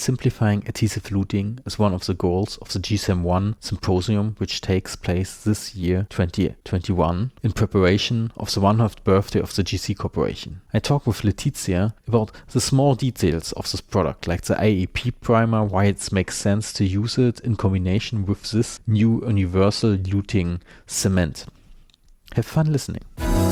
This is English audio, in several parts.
simplifying adhesive luting is one of the goals of the GSAM-1 symposium, which takes place this year, 2021, in preparation of the 100th birthday of the GC Corporation. I talked with Letizia about the small details of this product, like the IEP primer, why it makes sense to use it in combination with this new universal luting cement. Have fun listening.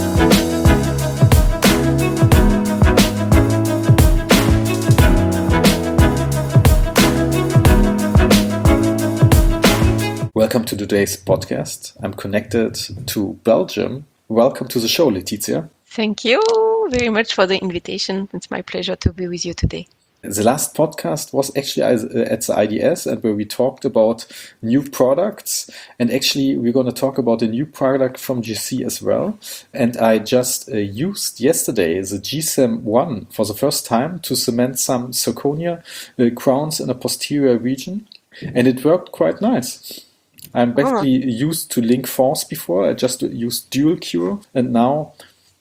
Welcome to today's podcast. I'm connected to Belgium. Welcome to the show, Letizia. Thank you very much for the invitation. It's my pleasure to be with you today. The last podcast was actually at the IDS, and where we talked about new products. And actually, we're going to talk about a new product from GC as well. And I just used yesterday the GSAM-1 for the first time to cement some zirconia crowns in a posterior region. And it worked quite nice. I'm basically used to Link Force before. I just used Dual Cure, and now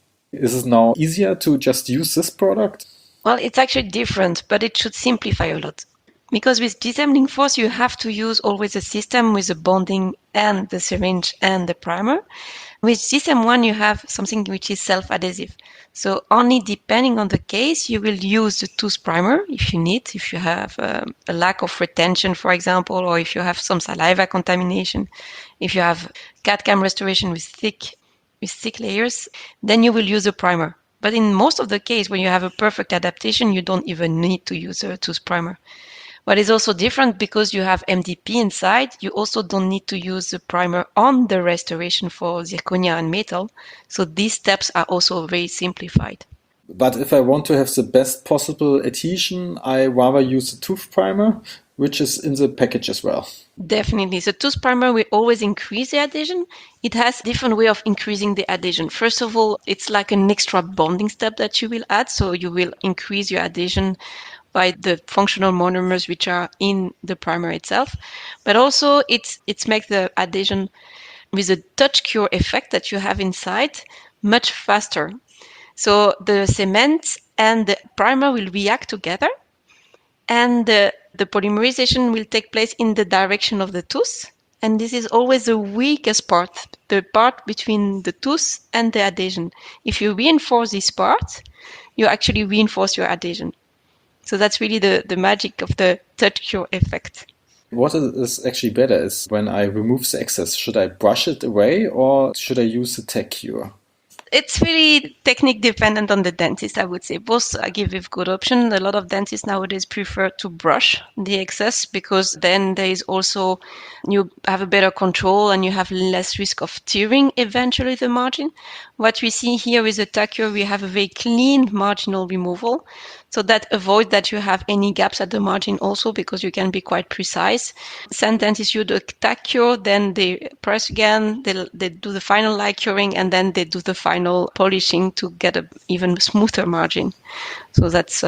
is it now easier to just use this product? Well, it's actually different, but it should simplify a lot. Because with GSAM Link Force, you have to use always a system with the bonding and the syringe and the primer. With GSAM-1, you have something which is self-adhesive. So only depending on the case, you will use the tooth primer if you need, if you have a lack of retention, for example, or if you have some saliva contamination, if you have CAD-CAM restoration with thick layers, then you will use a primer. But in most of the case, when you have a perfect adaptation, you don't even need to use a tooth primer. But it's also different because you have MDP inside. You also don't need to use the primer on the restoration for zirconia and metal. So these steps are also very simplified. But if I want to have the best possible adhesion, I rather use the tooth primer, which is in the package as well. Definitely. The tooth primer will always increase the adhesion. It has a different way of increasing the adhesion. First of all, it's like an extra bonding step that you will add. So you will increase your adhesion by the functional monomers which are in the primer itself. But also it makes the adhesion with a touch cure effect that you have inside much faster. So the cement and the primer will react together, and the polymerization will take place in the direction of the tooth. And this is always the weakest part, the part between the tooth and the adhesion. If you reinforce this part, you actually reinforce your adhesion. So that's really the magic of the touch cure effect. What is actually better is when I remove the excess, should I brush it away or should I use the tech cure? It's really technique dependent on the dentist, I would say. Both give a good option. A lot of dentists nowadays prefer to brush the excess because then there is also, you have a better control and you have less risk of tearing eventually the margin. What we see here with the TACure, we have a very clean marginal removal. So that avoids that you have any gaps at the margin also because you can be quite precise. Some dentists use the TACure, then they press again, they do the final light curing, and then they do the final polishing to get an even smoother margin. So that's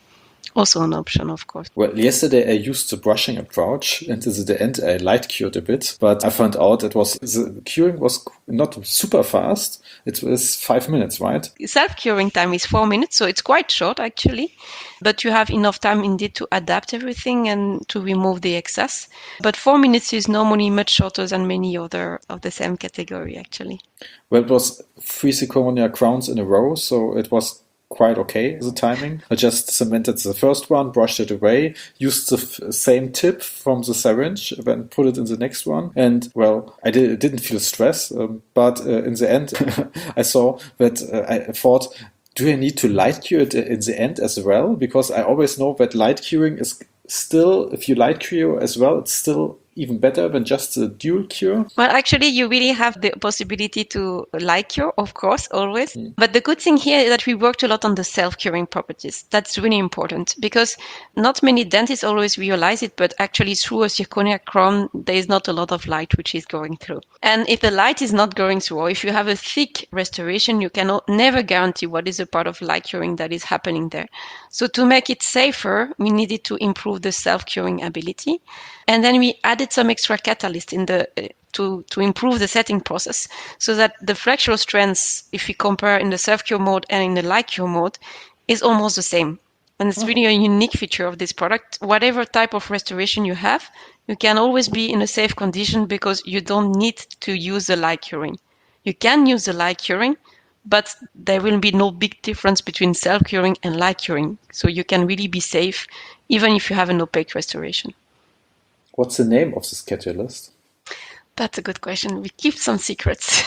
also an option, of course. Well, yesterday I used the brushing approach, and at the end I light cured a bit, but I found out the curing was not super fast. It was 5 minutes, right? Self-curing time is 4 minutes, so it's quite short actually. But you have enough time indeed to adapt everything and to remove the excess. But 4 minutes is normally much shorter than many other of the same category actually. Well, it was 3 zirconia crowns in a row, so it was quite okay, the timing. I just cemented the first one, brushed it away, used the same tip from the syringe, then put it in the next one. And well, I didn't feel stress, but in the end, I saw that I thought, do I need to light cure it in the end as well? Because I always know that light curing is still, if you light cure as well, it's still even better than just the dual cure? Well, actually, you really have the possibility to light cure, of course, always. But the good thing here is that we worked a lot on the self-curing properties. That's really important because not many dentists always realize it, but actually through a zirconia crown, there is not a lot of light which is going through. And if the light is not going through, or if you have a thick restoration, you can never guarantee what is a part of light curing that is happening there. So to make it safer, we needed to improve the self-curing ability. And then we added some extra catalyst in the to improve the setting process so that the flexural strengths, if we compare in the self-cure mode and in the light cure mode, is almost the same. And it's really a unique feature of this product. Whatever type of restoration you have, you can always be in a safe condition because you don't need to use the light curing. You can use the light curing, but there will be no big difference between self-curing and light curing. So you can really be safe even if you have an opaque restoration. What's the name of this catalyst? That's a good question. We keep some secrets.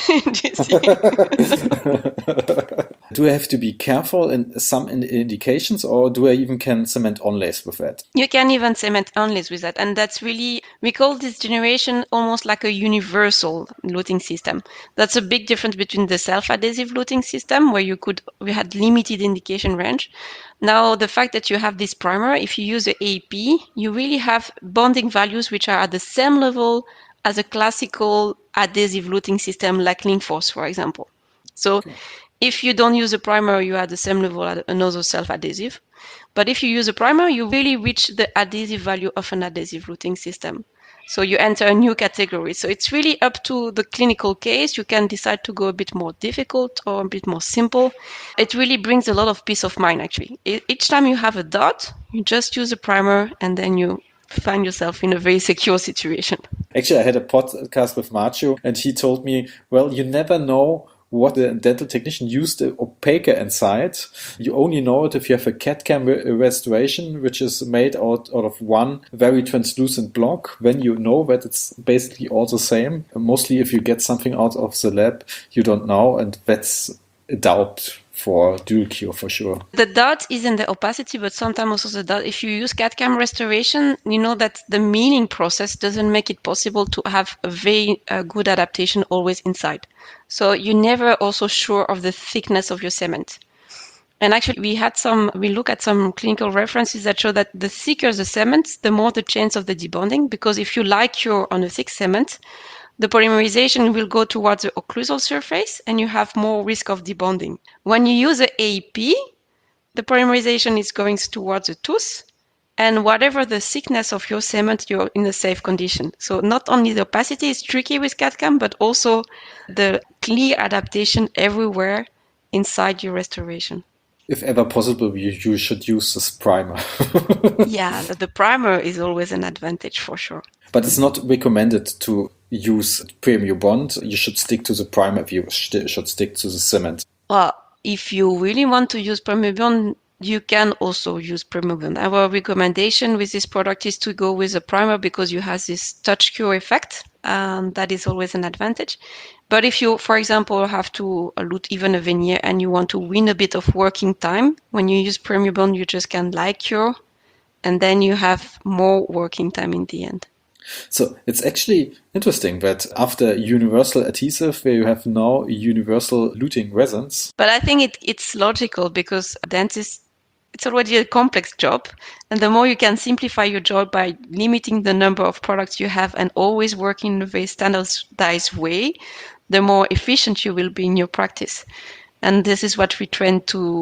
Do I have to be careful in some indications, or do I even can cement onlays with that? You can even cement onlays with that. And that's really, we call this generation almost like a universal luting system. That's a big difference between the self-adhesive luting system, where we had limited indication range. Now, the fact that you have this primer, if you use the AP, you really have bonding values which are at the same level as a classical adhesive luting system like Linkforce, for example. So if you don't use a primer, you are at the same level as another self-adhesive. But if you use a primer, you really reach the adhesive value of an adhesive luting system. So you enter a new category. So it's really up to the clinical case. You can decide to go a bit more difficult or a bit more simple. It really brings a lot of peace of mind, actually. Each time you have a dot, you just use a primer and then you find yourself in a very secure situation. Actually, I had a podcast with Marcio, and he told me, well, you never know what the dental technician used the opaque inside. You only know it if you have a CAD-CAM restoration, which is made out of one very translucent block. When you know that it's basically all the same. Mostly if you get something out of the lab, you don't know, and that's a doubt for dual cure for sure. The dot is in the opacity, but sometimes also the dot, if you use CAD-CAM restoration, you know that the milling process doesn't make it possible to have a very good adaptation always inside. So you're never also sure of the thickness of your cement. And actually we look at some clinical references that show that the thicker the cement, the more the chance of the debonding, because if you light cure on a thick cement, the polymerization will go towards the occlusal surface and you have more risk of debonding. When you use the AP, the polymerization is going towards the tooth, and whatever the thickness of your cement, you're in a safe condition. So not only the opacity is tricky with CAD-CAM, but also the clear adaptation everywhere inside your restoration. If ever possible, you should use this primer. Yeah, the primer is always an advantage for sure. But it's not recommended to use Premium Bond. You should stick to the primer if you should stick to the cement. Well, if you really want to use Premium Bond, you can also use Premium Bond. Our recommendation with this product is to go with a primer because you have this touch cure effect. That is always an advantage. But if you, for example, have to lute even a veneer and you want to win a bit of working time, when you use Premium Bond, you just can light cure, and then you have more working time in the end. So it's actually interesting that after universal adhesive, where you have now universal luting resins. But I think it's logical because dentists, it's already a complex job. And the more you can simplify your job by limiting the number of products you have and always working in a very standardized way, the more efficient you will be in your practice. And this is what we try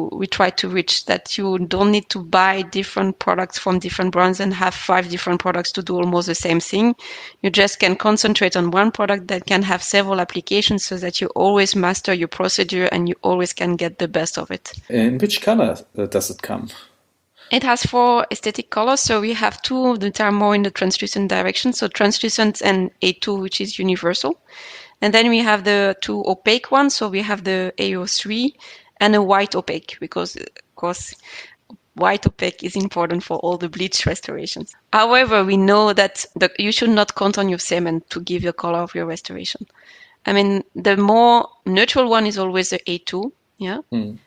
to reach, that you don't need to buy different products from different brands and have 5 different products to do almost the same thing. You just can concentrate on one product that can have several applications so that you always master your procedure and you always can get the best of it. In which color does it come? It has 4 aesthetic colors. So we have 2 that are more in the translucent direction. So translucent and A2, which is universal. And then we have the 2 opaque ones. So we have the AO3 and a white opaque, because, of course, white opaque is important for all the bleach restorations. However, we know that you should not count on your cement to give the color of your restoration. I mean, the more neutral one is always the A2, yeah?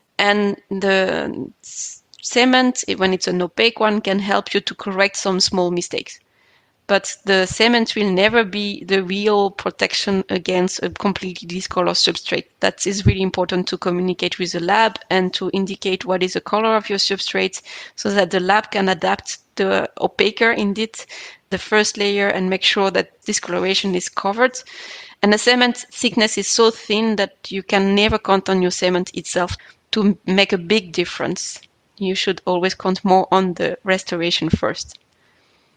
And the cement, when it's an opaque one, can help you to correct some small mistakes. But the cement will never be the real protection against a completely discolored substrate. That is really important to communicate with the lab and to indicate what is the color of your substrate so that the lab can adapt the opaquer indeed, the first layer, and make sure that discoloration is covered. And the cement thickness is so thin that you can never count on your cement itself to make a big difference. You should always count more on the restoration first.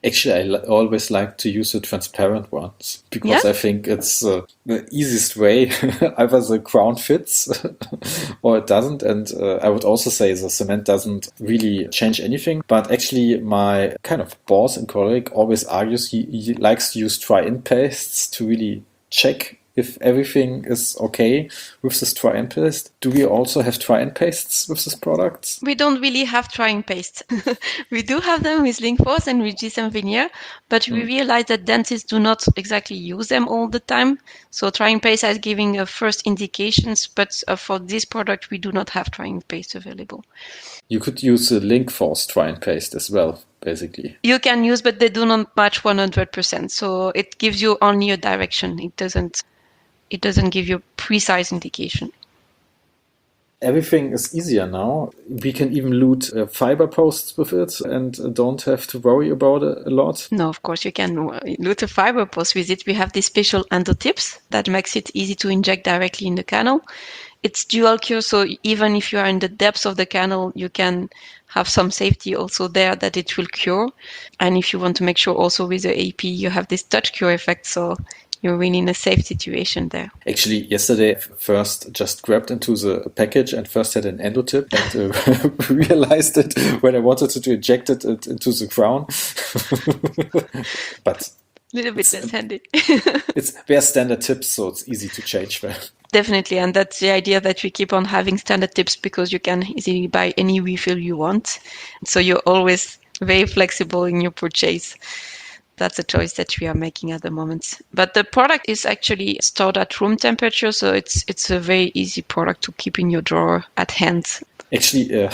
Actually, I always like to use the transparent ones because I think it's the easiest way. Either the crown fits or it doesn't. And I would also say the cement doesn't really change anything. But actually, my kind of boss and colleague always argues he likes to use try-in pastes to really check if everything is okay with this try-in paste. Do we also have try-in pastes with this product? We don't really have try-in pastes. We do have them with Linkforce and with GSM Veneer, but we realize that dentists do not exactly use them all the time. So try-in paste is giving first indications, but for this product, we do not have try-in paste available. You could use a Linkforce try-in paste as well, basically. You can use, but they do not match 100%. So it gives you only a direction. It doesn't give you precise indication. Everything is easier now. We can even loot fiber posts with it and don't have to worry about it a lot. No, of course you can loot a fiber post with it. We have these special endo tips that makes it easy to inject directly in the canal. It's dual cure, so even if you are in the depths of the canal, you can have some safety also there that it will cure. And if you want to make sure also with the AP, you have this touch cure effect, so you're really in a safe situation there. Actually, yesterday, first just grabbed into the package and first had an endo tip and realized it when I wanted to inject it into the crown. But a little bit less handy. They're standard tips, so it's easy to change them. Definitely, and that's the idea that we keep on having standard tips because you can easily buy any refill you want. So you're always very flexible in your purchase. That's a choice that we are making at the moment. But the product is actually stored at room temperature, so it's a very easy product to keep in your drawer at hand. Actually,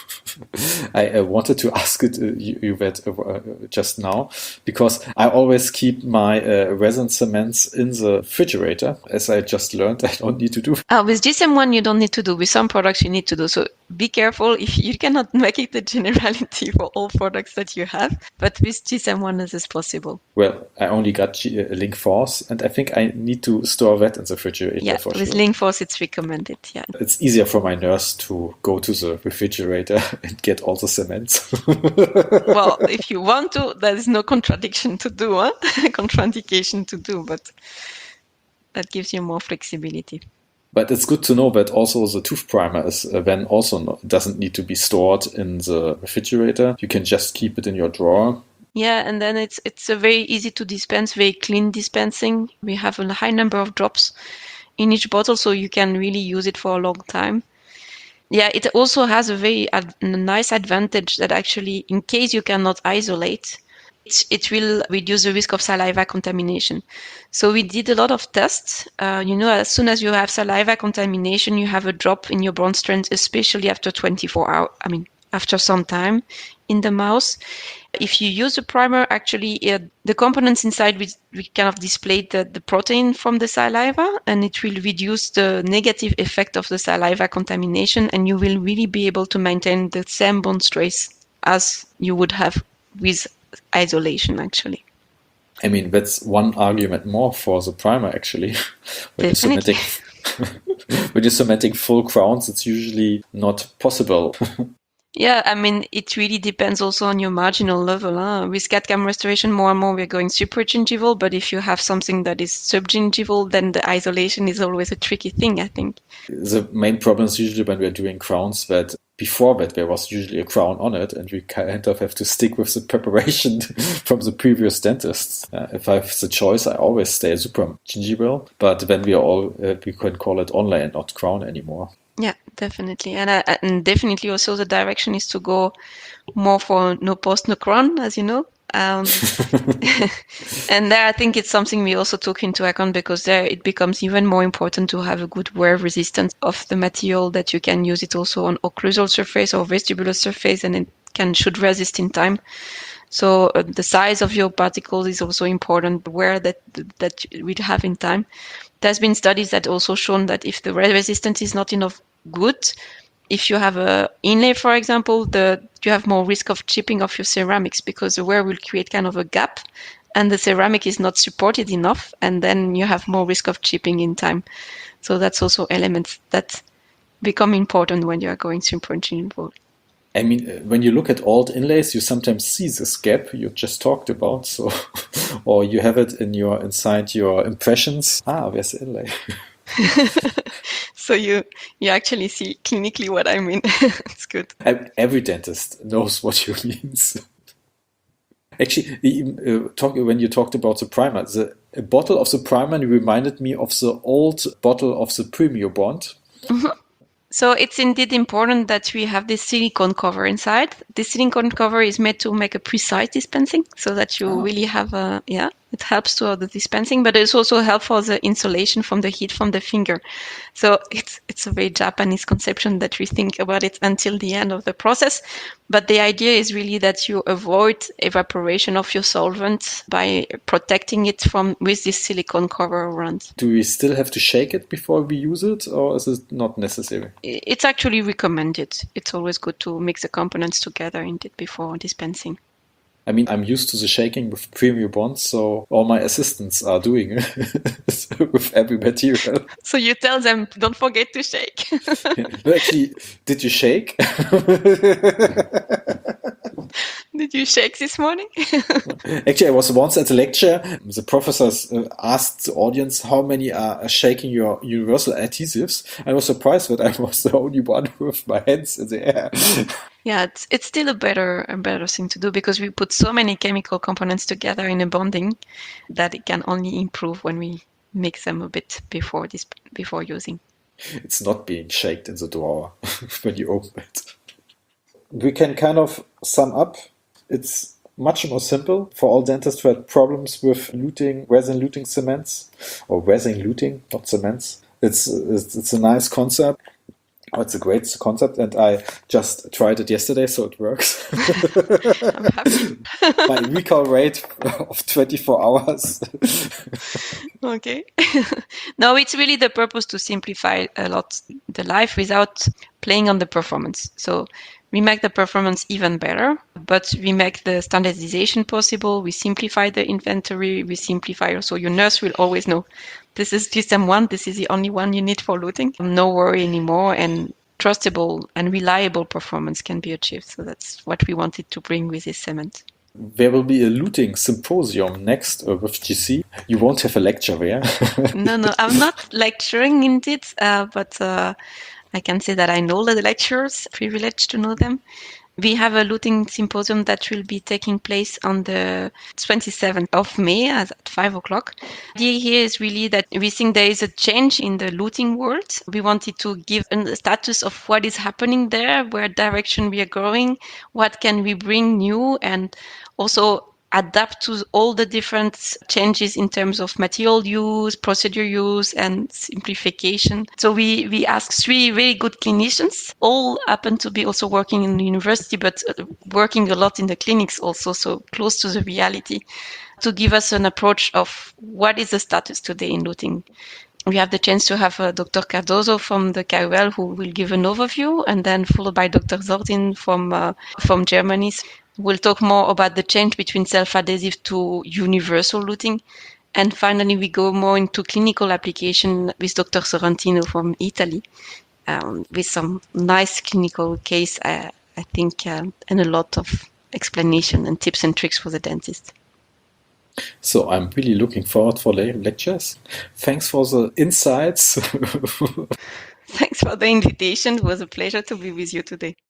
I wanted to ask it you just now, because I always keep my resin cements in the refrigerator. As I just learned, I don't need to do. With GSM1, you don't need to do. With some products, you need to do. So be careful. If you cannot make it a generality for all products that you have, but with GSM1, this is possible. Well, I only got Linkforce, and I think I need to store that in the refrigerator. Yeah, for with sure. Linkforce, it's recommended. Yeah, it's easier for my nurse to go to the refrigerator and get all the cements. Well, if you want to, there is no contradiction to do, contraindication to do, but that gives you more flexibility. But it's good to know that also the tooth primer is then also doesn't need to be stored in the refrigerator. You can just keep it in your drawer. Yeah, and then it's a very easy to dispense, very clean dispensing. We have a high number of drops in each bottle, so you can really use it for a long time. Yeah, it also has a very nice advantage that actually, in case you cannot isolate, it will reduce the risk of saliva contamination. So we did a lot of tests. As soon as you have saliva contamination, you have a drop in your bond strength, especially after 24 hours. After some time in the mouth. If you use a primer, actually, the components inside we kind of display the protein from the saliva, and it will reduce the negative effect of the saliva contamination, and you will really be able to maintain the same bond stress as you would have with isolation, actually. I mean, that's one argument more for the primer, actually. When you're cementing full crowns, it's usually not possible. Yeah, it really depends also on your marginal level. With CAD/CAM restoration, more and more we're going supragingival, but if you have something that is subgingival, then the isolation is always a tricky thing, I think. The main problem is usually when we're doing crowns that before that there was usually a crown on it, and we kind of have to stick with the preparation from the previous dentists. If I have the choice, I always stay supragingival, but then we can call it onlay and not crown anymore. Yeah, definitely. And definitely also the direction is to go more for no post, no crown, as you know. And there I think it's something we also took into account, because there it becomes even more important to have a good wear resistance of the material, that you can use it also on occlusal surface or vestibular surface, and it should resist in time. So the size of your particles is also important, where that we have in time. There's been studies that also shown that if the resistance is not enough good, if you have a inlay, for example, you have more risk of chipping of your ceramics, because the wear will create kind of a gap and the ceramic is not supported enough, and then you have more risk of chipping in time. So that's also elements that become important when you are going supragingival. I mean, when you look at alt inlays, you sometimes see this gap you just talked about. So, or you have it inside your impressions. Where's the inlay? So you actually see clinically what I mean. It's good. Every dentist knows what you mean. Actually, when you talked about the primer, a bottle of the primer reminded me of the old bottle of the Premio Bond. Mm-hmm. So it's indeed important that we have this silicone cover inside. This silicone cover is made to make a precise dispensing, so that you really have it helps to the dispensing, but it's also helpful for the insulation from the heat from the finger. So it's a very Japanese conception that we think about it until the end of the process. But the idea is really that you avoid evaporation of your solvent by protecting it with this silicone cover around. Do we still have to shake it before we use it, or is it not necessary? It's actually recommended. It's always good to mix the components together indeed before dispensing. I mean, I'm used to the shaking with Premio Bonds, so all my assistants are doing it with every material. So you tell them, don't forget to shake. Actually, did you shake? Did you shake this morning? Actually, I was once at a lecture. The professors asked the audience how many are shaking your universal adhesives. I was surprised that I was the only one with my hands in the air. Yeah, it's still a better thing to do because we put so many chemical components together in a bonding that it can only improve when we mix them a bit before using. It's not being shaked in the drawer when you open it. We can kind of sum up. It's much more simple for all dentists who had problems with resin luting cements, or resin luting, not cements. It's a nice concept. It's a great concept, and I just tried it yesterday, so it works. I'm happy. My recall rate of 24 hours. Okay. No, it's really the purpose to simplify a lot the life without playing on the performance. So we make the performance even better, but we make the standardization possible. We simplify the inventory. We simplify also your nurse will always know this is system 1. This is the only one you need for luting. No worry anymore, and trustable and reliable performance can be achieved. So that's what we wanted to bring with this cement. There will be a luting symposium next with GC. You won't have a lecture there. No, I'm not lecturing in it, but I can say that I know the lecturers, privileged to know them. We have a luting symposium that will be taking place on the 27th of May at 5 o'clock. The idea here is really that we think there is a change in the luting world. We wanted to give a status of what is happening there, where direction we are going, what can we bring new, and also adapt to all the different changes in terms of material use, procedure use, and simplification. So we asked 3 very good clinicians, all happen to be also working in the university, but working a lot in the clinics also, so close to the reality, to give us an approach of what is the status today in luting. We have the chance to have Dr. Cardozo from the KUL who will give an overview, and then followed by Dr. Zordin from Germany. We'll talk more about the change between self-adhesive to universal luting. And finally, we go more into clinical application with Dr. Sorrentino from Italy, with some nice clinical case, I think, and a lot of explanation and tips and tricks for the dentist. So I'm really looking forward for lectures. Thanks for the insights. Thanks for the invitation. It was a pleasure to be with you today.